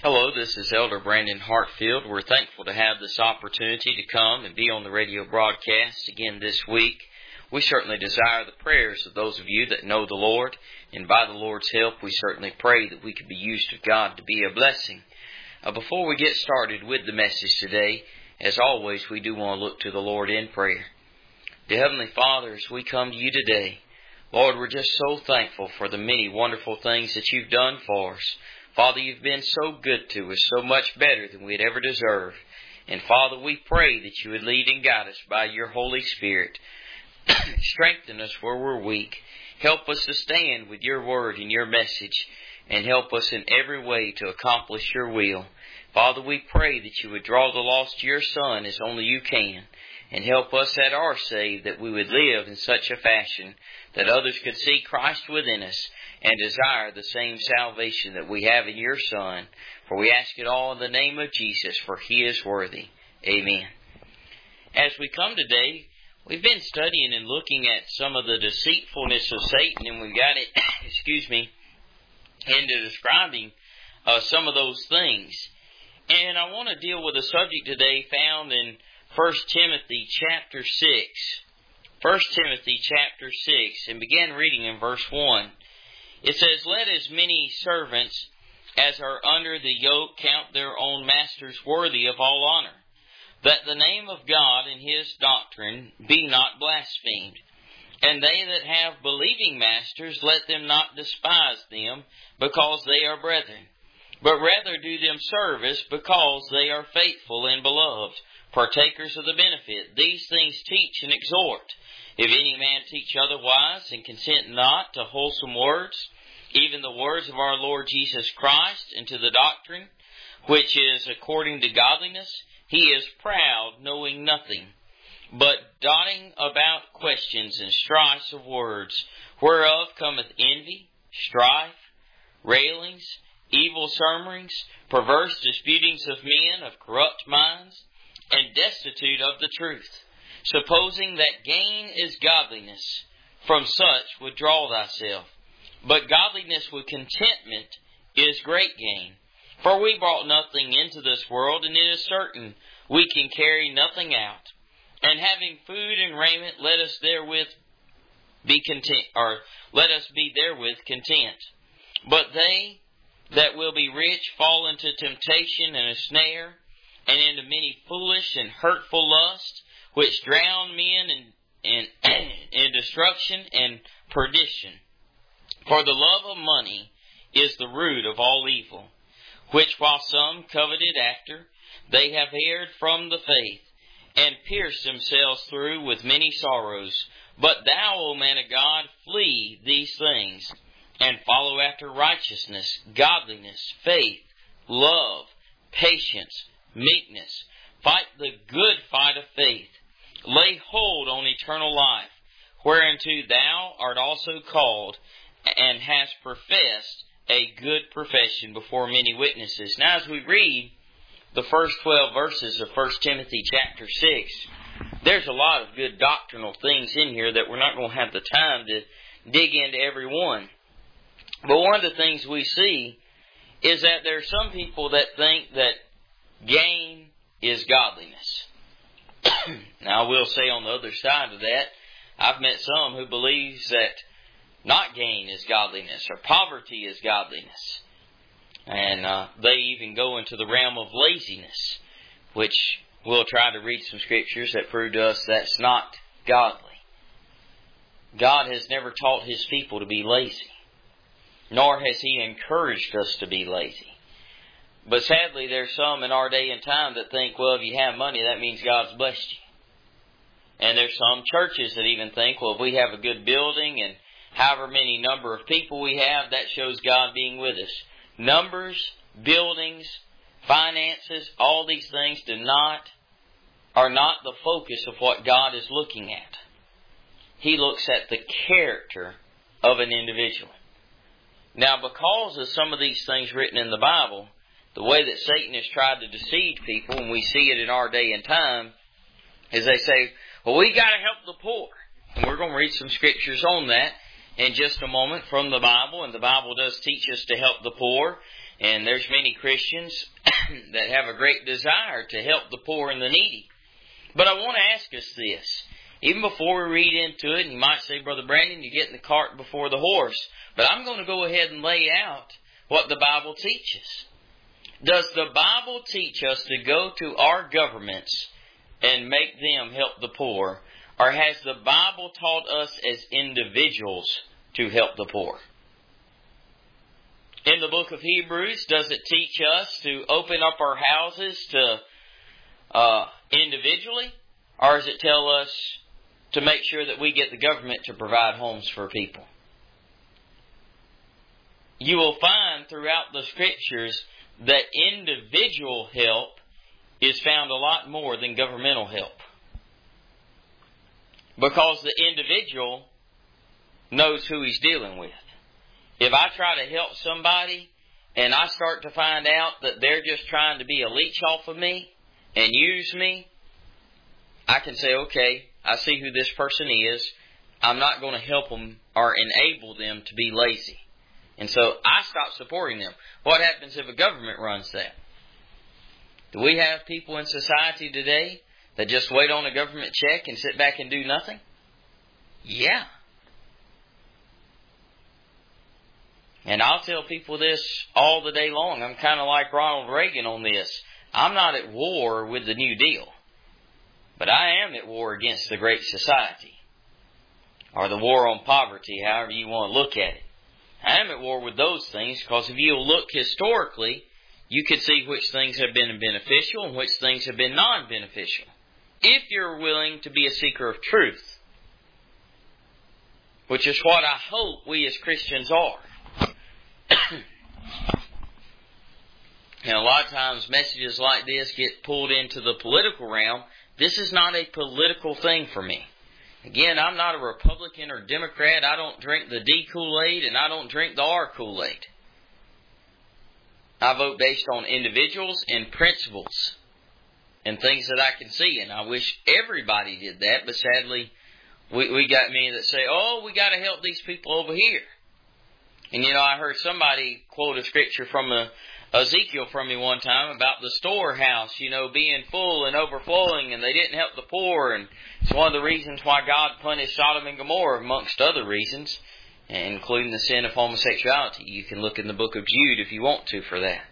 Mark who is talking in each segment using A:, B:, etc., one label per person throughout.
A: Hello, this is Elder Brandon Hartfield. We're thankful to have this opportunity to come and be on the radio broadcast again this week. We certainly desire the prayers of those of you that know the Lord, and by the Lord's help, we certainly pray that we could be used of God to be a blessing. Before we get started with the message today, as always, we do want to look to the Lord in prayer. Dear Heavenly Father, as we come to you today, Lord, we're just so thankful for the many wonderful things that you've done for us. Father, you've been so good to us, so much better than we'd ever deserve. And Father, we pray that you would lead and guide us by your Holy Spirit. Strengthen us where we're weak. Help us to stand with your word and your message, and help us in every way to accomplish your will. Father, we pray that you would draw the lost to your Son as only you can, and help us that are saved that we would live in such a fashion that others could see Christ within us and desire the same salvation that we have in your Son. For we ask it all in the name of Jesus, for he is worthy. Amen. As we come today, we've been studying and looking at some of the deceitfulness of Satan, and we've got it, into describing some of those things. And I want to deal with a subject today found in 1 Timothy chapter 6. 1 Timothy chapter 6, and begin reading in verse 1. It says, "Let as many servants as are under the yoke count their own masters worthy of all honor, that the name of God and his doctrine be not blasphemed. And they that have believing masters, let them not despise them, because they are brethren, but rather do them service, because they are faithful and beloved, partakers of the benefit. These things teach and exhort. If any man teach otherwise, and consent not to wholesome words, even the words of our Lord Jesus Christ, and to the doctrine which is according to godliness, he is proud, knowing nothing, but dotting about questions and strifes of words, whereof cometh envy, strife, railings, evil murmurings, perverse disputings of men of corrupt minds, and destitute of the truth, supposing that gain is godliness. From such withdraw thyself. But godliness with contentment is great gain. For we brought nothing into this world, and it is certain we can carry nothing out. And having food and raiment, let us be therewith content. But they that will be rich fall into temptation and a snare, and into many foolish and hurtful lusts, which drown men in destruction and perdition. For the love of money is the root of all evil, which while some coveted after, they have erred from the faith, and pierced themselves through with many sorrows. But thou, O man of God, flee these things, and follow after righteousness, godliness, faith, love, patience, meekness. Fight the good fight of faith. Lay hold on eternal life, whereunto thou art also called, and hast professed a good profession before many witnesses." Now, as we read the first 12 verses of 1 Timothy chapter 6, there's a lot of good doctrinal things in here that we're not going to have the time to dig into every one. But one of the things we see is that there are some people that think that gain is godliness. Now, I will say on the other side of that, I've met some who believes that not gain is godliness, or poverty is godliness. And they even go into the realm of laziness, which we'll try to read some scriptures that prove to us that's not godly. God has never taught his people to be lazy, nor has he encouraged us to be lazy. But sadly, there's some in our day and time that think, well, if you have money, that means God's blessed you. And there's some churches that even think, well, if we have a good building and however many number of people we have, that shows God being with us. Numbers, buildings, finances, all these things are not the focus of what God is looking at. He looks at the character of an individual. Now, because of some of these things written in the Bible, the way that Satan has tried to deceive people, and we see it in our day and time, is they say, well, we got to help the poor. And we're going to read some scriptures on that in just a moment from the Bible. And the Bible does teach us to help the poor. And there's many Christians that have a great desire to help the poor and the needy. But I want to ask us this. Even before we read into it, and you might say, Brother Brandon, you're getting the cart before the horse. But I'm going to go ahead and lay out what the Bible teaches. Does the Bible teach us to go to our governments and make them help the poor? Or has the Bible taught us as individuals to help the poor? In the book of Hebrews, does it teach us to open up our houses to individually? Or does it tell us to make sure that we get the government to provide homes for people? You will find throughout the Scriptures that individual help is found a lot more than governmental help. Because the individual knows who he's dealing with. If I try to help somebody and I start to find out that they're just trying to be a leech off of me and use me, I can say, okay, I see who this person is. I'm not going to help them or enable them to be lazy. And so I stop supporting them. What happens if a government runs that? Do we have people in society today that just wait on a government check and sit back and do nothing? Yeah. And I'll tell people this all the day long. I'm kind of like Ronald Reagan on this. I'm not at war with the New Deal. But I am at war against the Great Society. Or the war on poverty, however you want to look at it. I am at war with those things because if you look historically, you can see which things have been beneficial and which things have been non-beneficial. If you're willing to be a seeker of truth. Which is what I hope we as Christians are. And a lot of times messages like this get pulled into the political realm. This is not a political thing for me. Again, I'm not a Republican or Democrat. I don't drink the D Kool-Aid and I don't drink the R Kool-Aid. I vote based on individuals and principles and things that I can see. And I wish everybody did that, but sadly, we got many that say, oh, we got to help these people over here. And I heard somebody quote a scripture from Ezekiel from me one time about the storehouse, being full and overflowing, and they didn't help the poor. And it's one of the reasons why God punished Sodom and Gomorrah, amongst other reasons, including the sin of homosexuality. You can look in the book of Jude if you want to for that.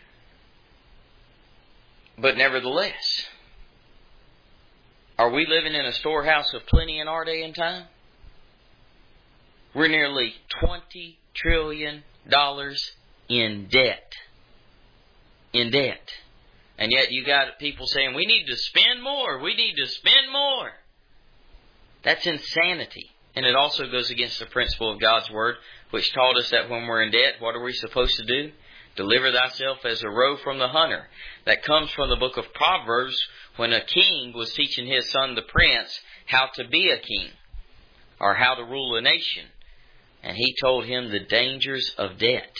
A: But nevertheless, are we living in a storehouse of plenty in our day and time? We're nearly $20 trillion in debt. In debt. And yet you got people saying, we need to spend more. We need to spend more. That's insanity. And it also goes against the principle of God's Word, which taught us that when we're in debt, what are we supposed to do? Deliver thyself as a roe from the hunter. That comes from the book of Proverbs, when a king was teaching his son, the prince, how to be a king, or how to rule a nation. And he told him the dangers of debt.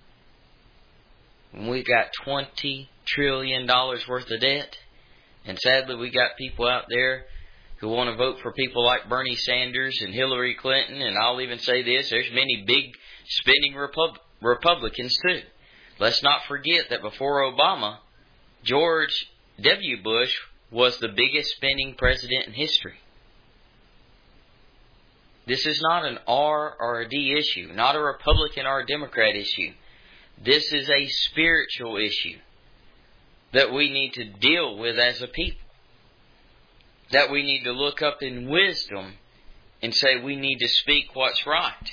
A: We've got $20 trillion worth of debt. And sadly, we got people out there who want to vote for people like Bernie Sanders and Hillary Clinton. And I'll even say this, there's many big spending Republicans too. Let's not forget that before Obama, George W. Bush was the biggest spending president in history. This is not an R or a D issue, not a Republican or a Democrat issue. This is a spiritual issue that we need to deal with as a people. That we need to look up in wisdom and say we need to speak what's right.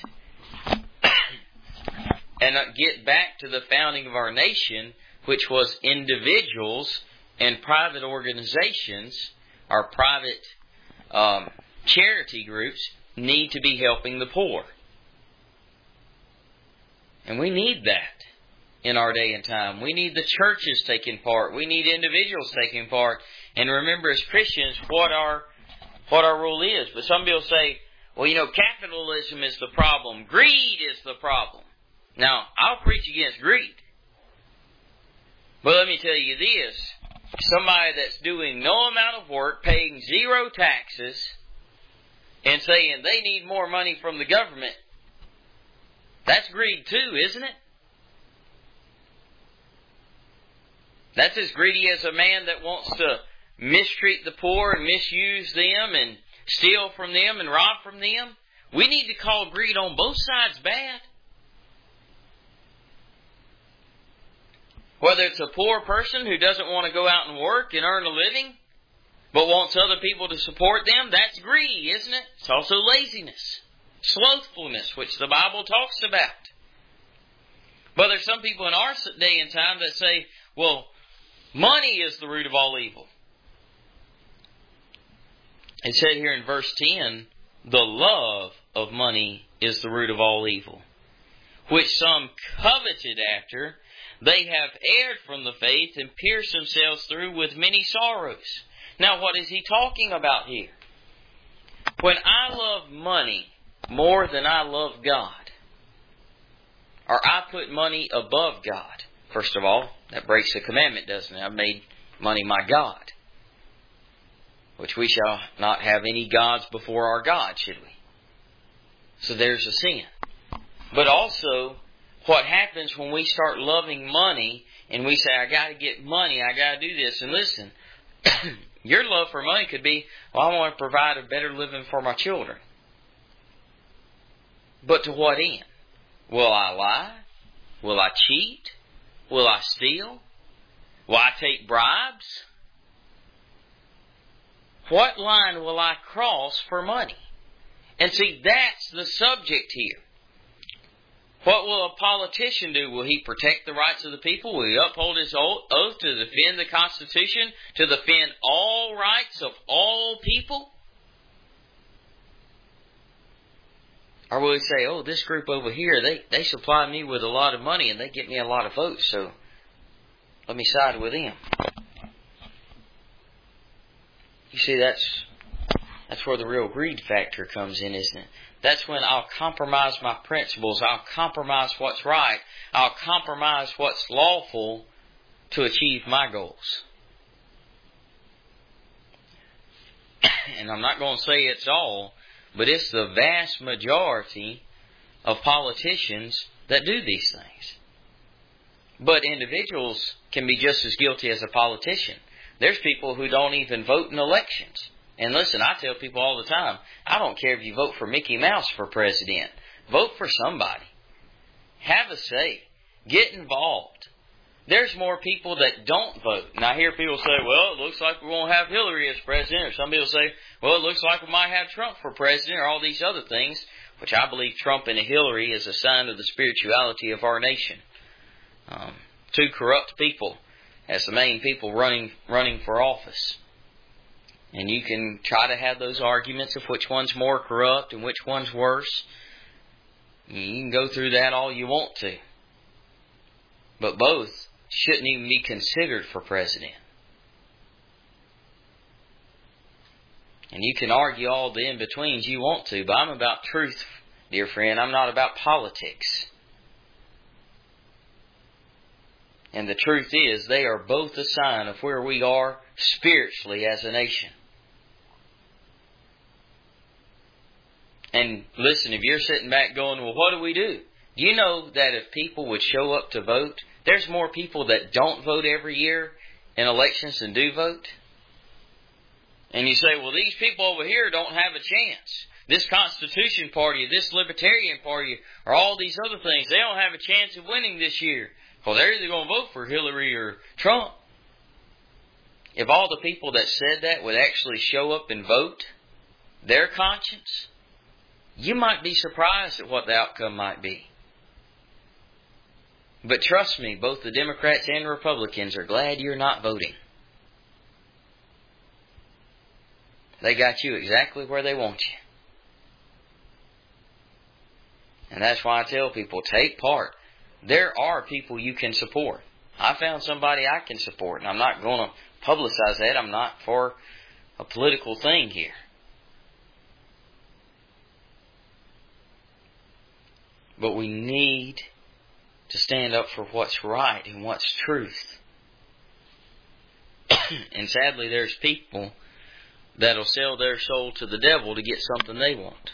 A: And get back to the founding of our nation, which was individuals and private organizations, or private charity groups, need to be helping the poor. And we need that in our day and time. We need the churches taking part. We need individuals taking part. And remember, as Christians, what our role is. But some people say, well, capitalism is the problem. Greed is the problem. Now, I'll preach against greed. But let me tell you this. Somebody that's doing no amount of work, paying zero taxes, and saying they need more money from the government, that's greed too, isn't it? That's as greedy as a man that wants to mistreat the poor and misuse them and steal from them and rob from them. We need to call greed on both sides bad. Whether it's a poor person who doesn't want to go out and work and earn a living, but wants other people to support them, that's greed, isn't it? It's also laziness, slothfulness, which the Bible talks about. But there's some people in our day and time that say, well, money is the root of all evil. It said here in verse 10, the love of money is the root of all evil, which some coveted after. They have erred from the faith and pierced themselves through with many sorrows. Now, what is he talking about here? When I love money more than I love God, or I put money above God, first of all, that breaks the commandment, doesn't it? I've made money my God, which we shall not have any gods before our God, should we? So there's a sin. But also, what happens when we start loving money and we say, I got to get money, I got to do this. And listen, your love for money could be, well, I want to provide a better living for my children. But to what end? Will I lie? Will I cheat? Will I steal? Will I take bribes? What line will I cross for money? And see, that's the subject here. What will a politician do? Will he protect the rights of the people? Will he uphold his oath to defend the Constitution, to defend all rights of all people? Or will he say, oh, this group over here, they supply me with a lot of money and they get me a lot of votes, so let me side with them. You see, that's where the real greed factor comes in, isn't it? That's when I'll compromise my principles. I'll compromise what's right. I'll compromise what's lawful to achieve my goals. And I'm not going to say it's all, but it's the vast majority of politicians that do these things. But individuals can be just as guilty as a politician. There's people who don't even vote in elections. And listen, I tell people all the time, I don't care if you vote for Mickey Mouse for president. Vote for somebody. Have a say. Get involved. There's more people that don't vote. And I hear people say, well, it looks like we won't have Hillary as president. Or some people say, well, it looks like we might have Trump for president, or all these other things, which I believe Trump and Hillary is a sign of the spirituality of our nation. Two corrupt people as the main people running for office. And you can try to have those arguments of which one's more corrupt and which one's worse. You can go through that all you want to. But both shouldn't even be considered for president. And you can argue all the in-betweens you want to, but I'm about truth, dear friend. I'm not about politics. And the truth is, they are both a sign of where we are spiritually as a nation. And listen, if you're sitting back going, well, what do we do? Do you know that if people would show up to vote, there's more people that don't vote every year in elections than do vote? And you say, well, these people over here don't have a chance. This Constitution Party, this Libertarian Party, or all these other things, they don't have a chance of winning this year. Well, they're either going to vote for Hillary or Trump. If all the people that said that would actually show up and vote their conscience, you might be surprised at what the outcome might be. But trust me, both the Democrats and Republicans are glad you're not voting. They got you exactly where they want you. And that's why I tell people, take part. There are people you can support. I found somebody I can support, and I'm not going to publicize that. I'm not for a political thing here. But we need to stand up for what's right and what's truth. And sadly, there's people that'll sell their soul to the devil to get something they want.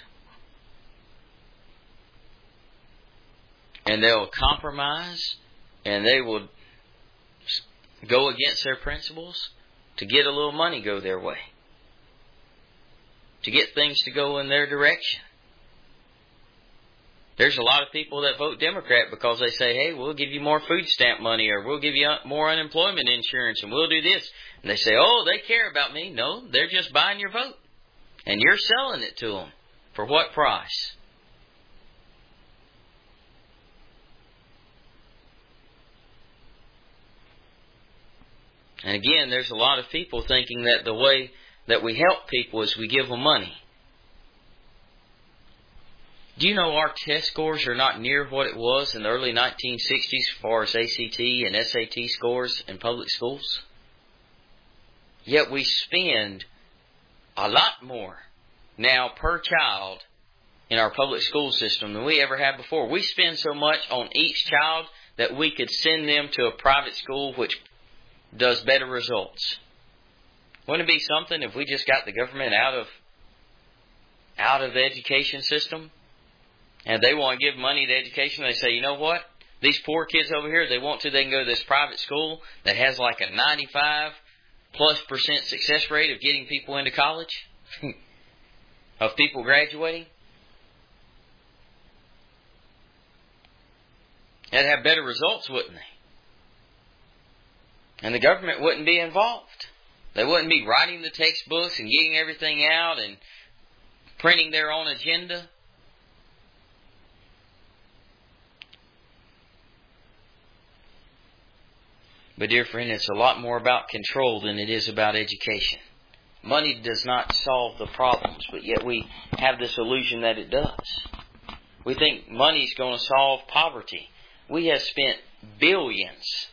A: And they'll compromise, and they will go against their principles to get a little money go their way, to get things to go in their direction. There's a lot of people that vote Democrat because they say, hey, we'll give you more food stamp money, or we'll give you more unemployment insurance, and we'll do this. And they say, oh, they care about me. No, they're just buying your vote. And you're selling it to them. For what price? And again, there's a lot of people thinking that the way that we help people is we give them money. Do you know our test scores are not near what it was in the early 1960s as far as ACT and SAT scores in public schools? Yet we spend a lot more now per child in our public school system than we ever have before. We spend so much on each child that we could send them to a private school which does better results. Wouldn't it be something if we just got the government out of the education system? And they want to give money to education. They say, you know what? These poor kids over here, they want to, they can go to this private school that has like a 95+% success rate of getting people into college, of people graduating. They'd have better results, wouldn't they? And the government wouldn't be involved. They wouldn't be writing the textbooks and getting everything out and printing their own agenda. But dear friend, it's a lot more about control than it is about education. Money does not solve the problems, but yet we have this illusion that it does. We think money is going to solve poverty. We have spent billions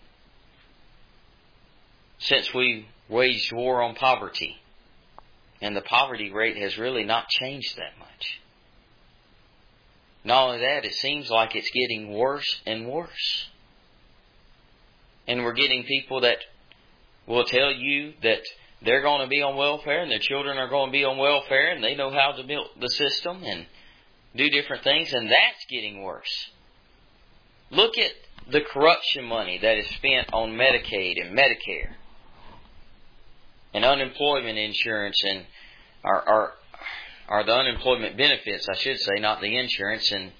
A: since we waged war on poverty. And the poverty rate has really not changed that much. Not only that, it seems like it's getting worse and worse. And we're getting people that will tell you that they're going to be on welfare and their children are going to be on welfare and they know how to build the system and do different things, and that's getting worse. Look at the corruption money that is spent on Medicaid and Medicare and unemployment insurance and or the unemployment benefits, I should say, not the insurance, and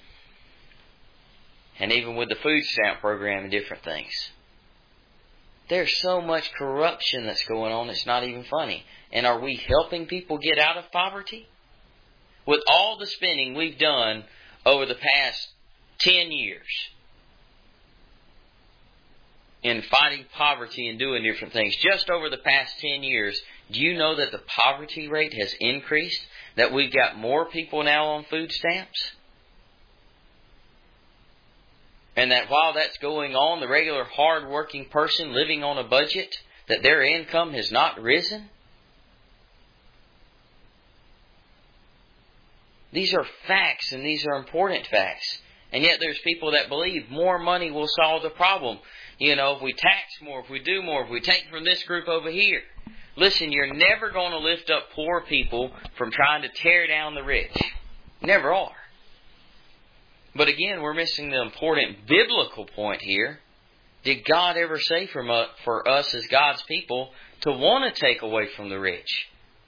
A: even with the food stamp program and different things. There's so much corruption that's going on, it's not even funny. And are we helping people get out of poverty? With all the spending we've done over the past 10 years in fighting poverty and doing different things, just over the past 10 years, do you know that the poverty rate has increased? That we've got more people now on food stamps? And that while that's going on, the regular hard-working person living on a budget, that their income has not risen? These are facts, and these are important facts. And yet there's people that believe more money will solve the problem. You know, if we tax more, if we do more, if we take from this group over here. Listen, you're never going to lift up poor people from trying to tear down the rich. Never are. But again, we're missing the important biblical point here. Did God ever say for us as God's people to want to take away from the rich?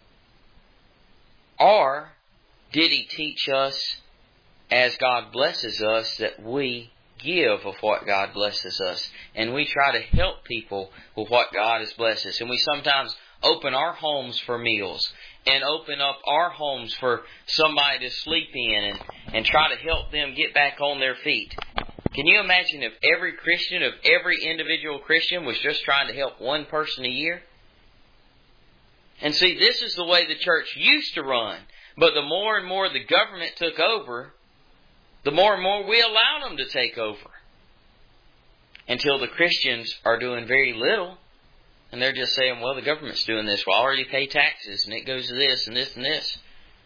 A: Or did He teach us as God blesses us that we give of what God blesses us? And we try to help people with what God has blessed us. And we sometimes open our homes for meals and open up our homes for somebody to sleep in and try to help them get back on their feet. Can you imagine if every Christian, if every individual Christian was just trying to help one person a year? And see, this is the way the church used to run. But the more and more the government took over, the more and more we allow them to take over. Until the Christians are doing very little. And they're just saying, well, the government's doing this. Well, I already pay taxes, and it goes to this and this and this.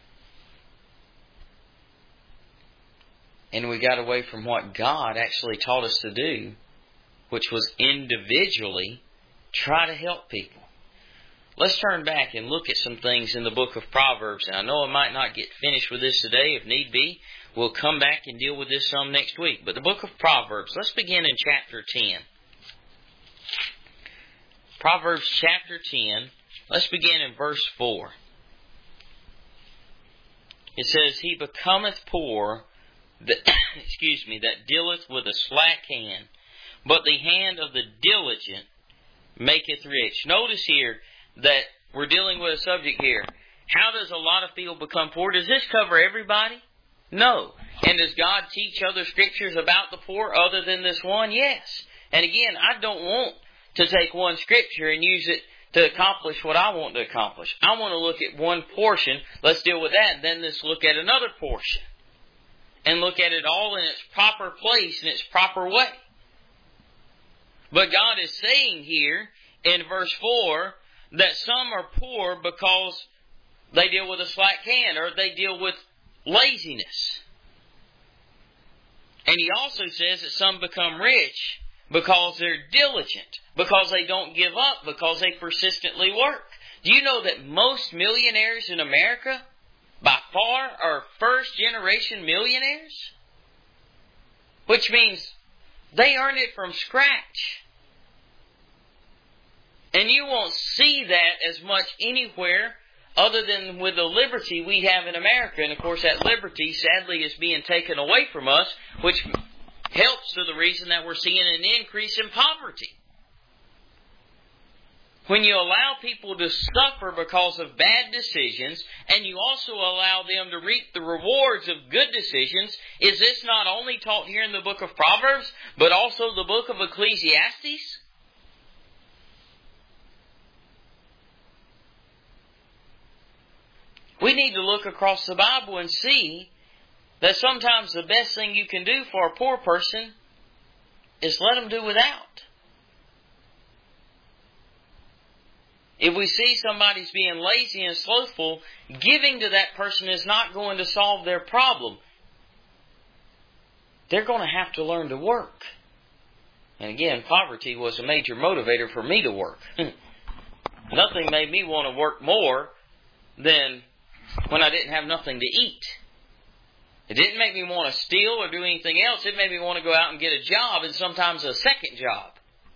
A: And we got away from what God actually taught us to do, which was individually try to help people. Let's turn back and look at some things in the book of Proverbs. And I know I might not get finished with this today. If need be, we'll come back and deal with this some next week. But the book of Proverbs, let's begin in chapter 10. Proverbs chapter 10. Let's begin in verse 4. It says, He becometh poor, that dealeth with a slack hand, but the hand of the diligent maketh rich. Notice here that we're dealing with a subject here. How does a lot of people become poor? Does this cover everybody? No. And does God teach other scriptures about the poor other than this one? Yes. And again, I don't want to take one scripture and use it to accomplish what I want to accomplish. I want to look at one portion. Let's deal with that. And then let's look at another portion. And look at it all in its proper place, in its proper way. But God is saying here in verse 4 that some are poor because they deal with a slack hand or they deal with laziness. And He also says that some become rich because they're diligent, because they don't give up, because they persistently work. Do you know that most millionaires in America, by far, are first-generation millionaires? Which means they earned it from scratch. And you won't see that as much anywhere other than with the liberty we have in America. And of course that liberty sadly is being taken away from us, which helps to the reason that we're seeing an increase in poverty. When you allow people to suffer because of bad decisions, and you also allow them to reap the rewards of good decisions, is this not only taught here in the book of Proverbs, but also the book of Ecclesiastes? We need to look across the Bible and see that sometimes the best thing you can do for a poor person is let them do without. If we see somebody's being lazy and slothful, giving to that person is not going to solve their problem. They're going to have to learn to work. And again, poverty was a major motivator for me to work. Nothing made me want to work more than when I didn't have nothing to eat. It didn't make me want to steal or do anything else. It made me want to go out and get a job, and sometimes a second job.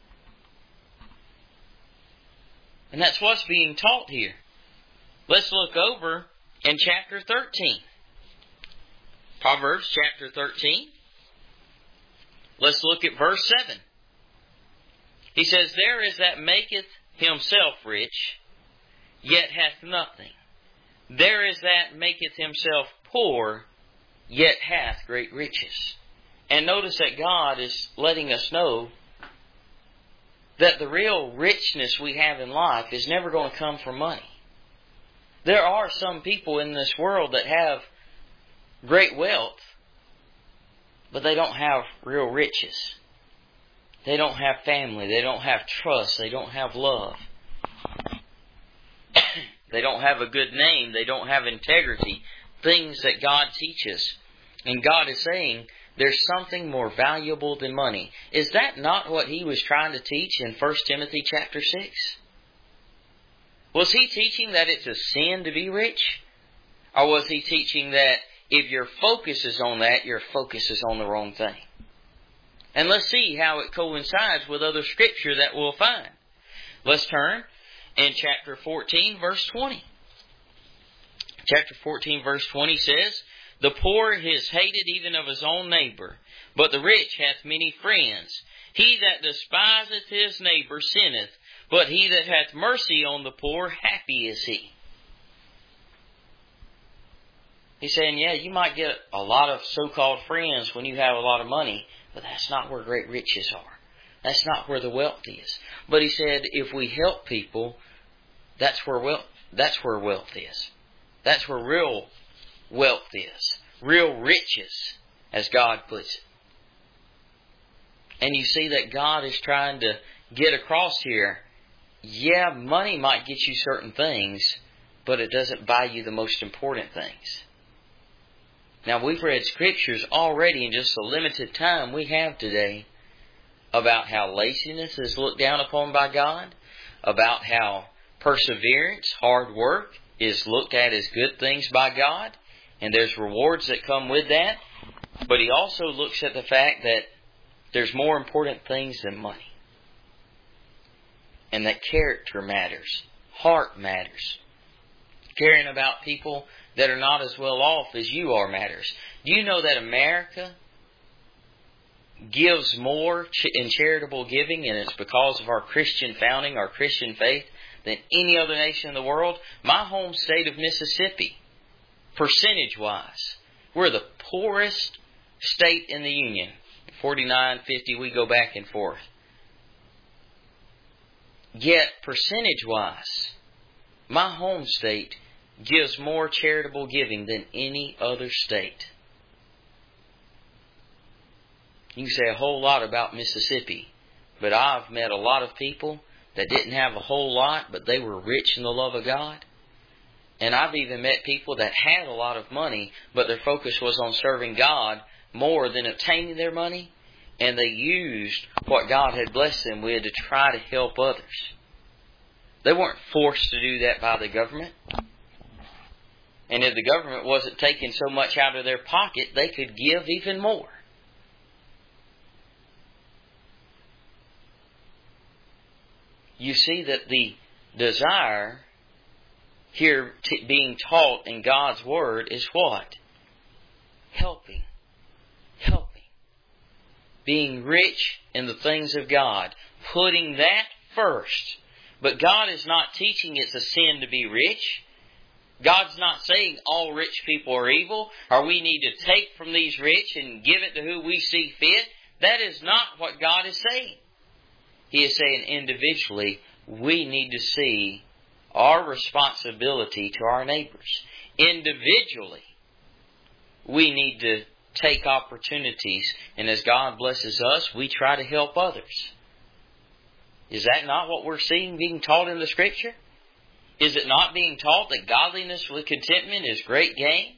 A: And that's what's being taught here. Let's look over in chapter 13. Proverbs chapter 13. Let's look at verse 7. He says, There is that maketh himself rich, yet hath nothing. There is that maketh himself poor, yet hath great riches. And notice that God is letting us know that the real richness we have in life is never going to come from money. There are some people in this world that have great wealth, but they don't have real riches. They don't have family. They don't have trust. They don't have love. They don't have a good name. They don't have integrity. Things that God teaches. And God is saying there's something more valuable than money. Is that not what He was trying to teach in 1 Timothy chapter 6? Was He teaching that it's a sin to be rich? Or was He teaching that if your focus is on that, your focus is on the wrong thing? And let's see how it coincides with other scripture that we'll find. Let's turn in chapter 14, verse 20. Chapter 14, verse 20 says, The poor is hated even of his own neighbor, but the rich hath many friends. He that despiseth his neighbor sinneth, but he that hath mercy on the poor, happy is he. He's saying, yeah, you might get a lot of so-called friends when you have a lot of money, but that's not where great riches are. That's not where the wealth is. But he said, if we help people, that's where wealth is. That's where real wealth is. Real riches, as God puts it. And you see that God is trying to get across here, yeah, money might get you certain things, but it doesn't buy you the most important things. Now, we've read scriptures already in just the limited time we have today about how laziness is looked down upon by God, about how perseverance, hard work, is looked at as good things by God, and there's rewards that come with that. But He also looks at the fact that there's more important things than money. and that character matters. Heart matters. Caring about people that are not as well off as you are matters. Do you know that America gives more in charitable giving, and it's because of our Christian founding, our Christian faith, than any other nation in the world? My home state of Mississippi, percentage-wise, we're the poorest state in the Union. 49, 50, we go back and forth. Yet, percentage-wise, my home state gives more charitable giving than any other state. You can say a whole lot about Mississippi, but I've met a lot of people that didn't have a whole lot, but they were rich in the love of God. And I've even met people that had a lot of money, but their focus was on serving God more than obtaining their money, and they used what God had blessed them with to try to help others. They weren't forced to do that by the government. And if the government wasn't taking so much out of their pocket, they could give even more. You see that the desire here being taught in God's Word is what? Helping. Helping. Being rich in the things of God. Putting that first. But God is not teaching it's a sin to be rich. God's not saying all rich people are evil, or we need to take from these rich and give it to who we see fit. That is not what God is saying. He is saying individually, we need to see our responsibility to our neighbors. Individually, we need to take opportunities, and as God blesses us, we try to help others. Is that not what we're seeing being taught in the Scripture? Is it not being taught that godliness with contentment is great gain?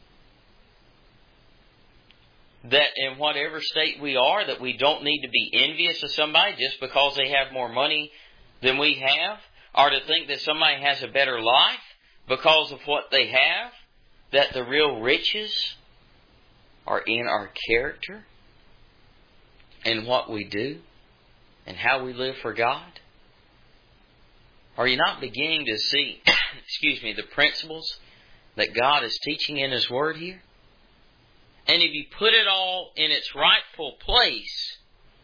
A: That in whatever state we are, that we don't need to be envious of somebody just because they have more money than we have, or to think that somebody has a better life because of what they have, that the real riches are in our character and what we do and how we live for God? Are you not beginning to see, the principles that God is teaching in His Word here? And if you put it all in its rightful place,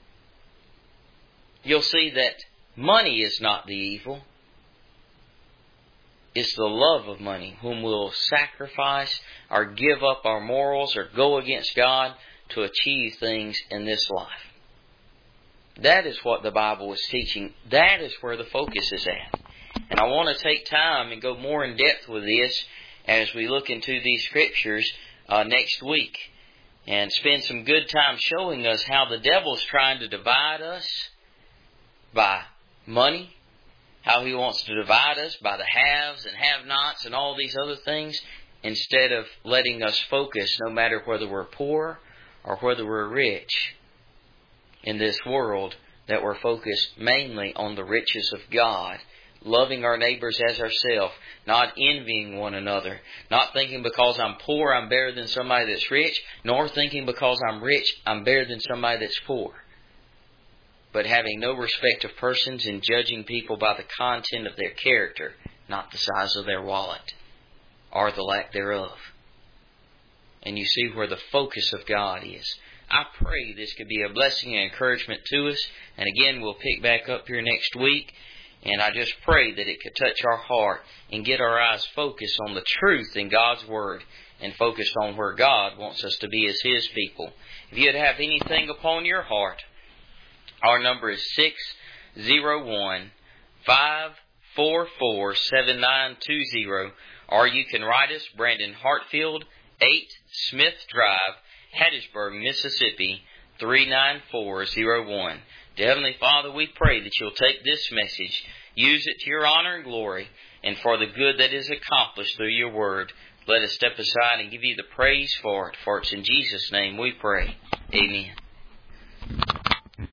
A: you'll see that money is not the evil. It's the love of money, whom we'll sacrifice or give up our morals or go against God to achieve things in this life. That is what the Bible is teaching. That is where the focus is at. And I want to take time and go more in depth with this as we look into these Scriptures next week. And spend some good time showing us how the devil's trying to divide us by money. How he wants to divide us by the haves and have-nots and all these other things, instead of letting us focus, no matter whether we're poor or whether we're rich, in this world, that we're focused mainly on the riches of God, loving our neighbors as ourselves, not envying one another, not thinking because I'm poor I'm better than somebody that's rich, nor thinking because I'm rich I'm better than somebody that's poor. But having no respect of persons and judging people by the content of their character, not the size of their wallet, or the lack thereof. And you see where the focus of God is. I pray this could be a blessing and encouragement to us. And again, we'll pick back up here next week. And I just pray that it could touch our heart and get our eyes focused on the truth in God's Word and focused on where God wants us to be as His people. If you'd have anything upon your heart, our number is 601-544-7920, or you can write us, Brandon Hartfield, 8 Smith Drive, Hattiesburg, Mississippi, 39401. Dear Heavenly Father, we pray that You'll take this message, use it to Your honor and glory, and for the good that is accomplished through Your Word. Let us step aside and give You the praise for it. For it's in Jesus' name we pray. Amen.